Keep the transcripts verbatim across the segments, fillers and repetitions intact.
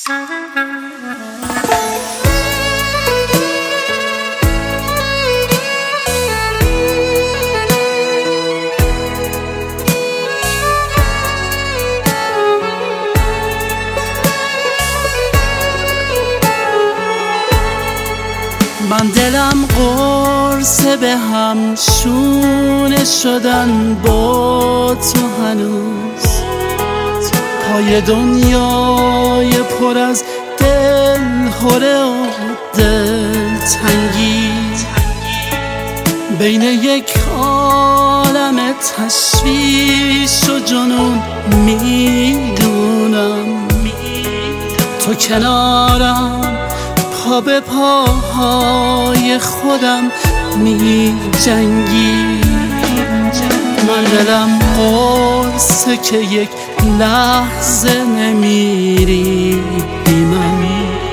من دلم قرصه به هم شونه شدن با تو هنوز، پای دنیای پر از دل هره و دل تنگی، بین یک عالم تشویش و جنون میدونم تو کنارم، پا به پاهای خودم می جنگی. من دلم قرصه که یک لحظه نمیری بی من،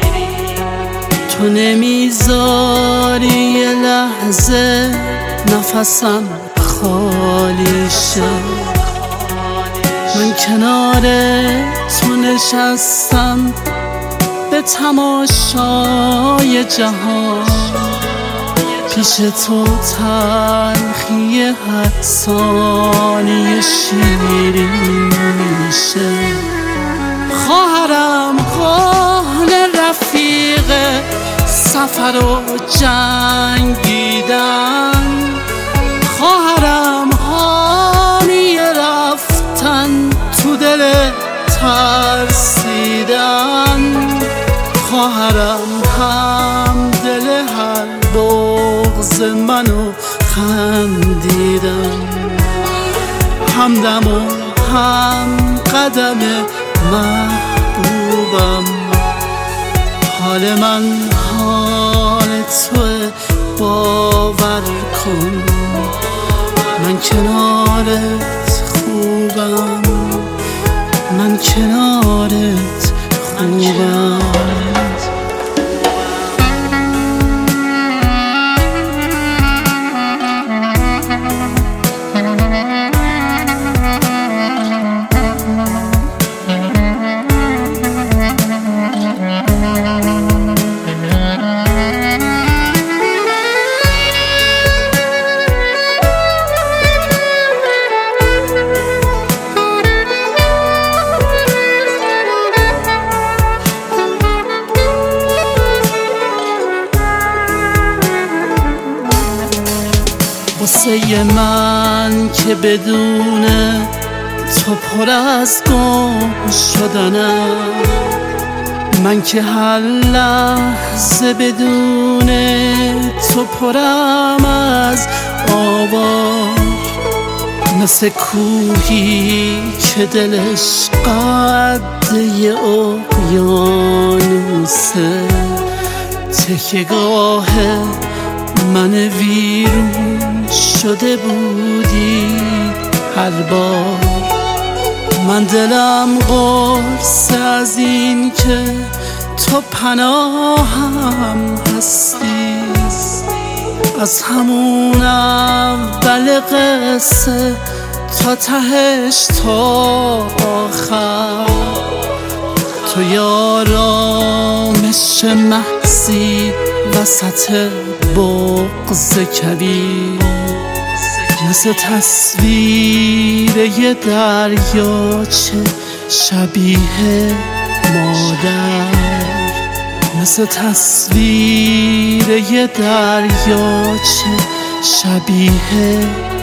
تو نمیذاری یه لحظه نفسم خالی شه. من کنار تو نشستم به تماشای جهان، پیش تو تلخی هر ثانیه شیرین میشه. خواهرم کهنه رفیق سفر و جنگیدن، خواهرم حامی رفتن تو دل ترسیدن، خواهرم هم دل هر بغض منو خندیدن، همدم و هم قدم محبوبم. حال من حال توه باور کن، من کنارت خوبم، من کنارت خوبم. واسه من که بدون تو پر از گم شدنم، من که هر لحظه بدون تو پرم از آوار، مثل کوهی که دلش قد یه اقیانوسه، تکیه‌گاه من ویرون شده بودی هر بار. من دلم قرص از این که تو پناهم هستی، از همون اول قصه تا تهش تا آخر، تو یارامش محضی وسط بغض کبیر، مثل تصویر یه دریاچه شبیه مادر، مثل تصویر یه دریاچه شبیه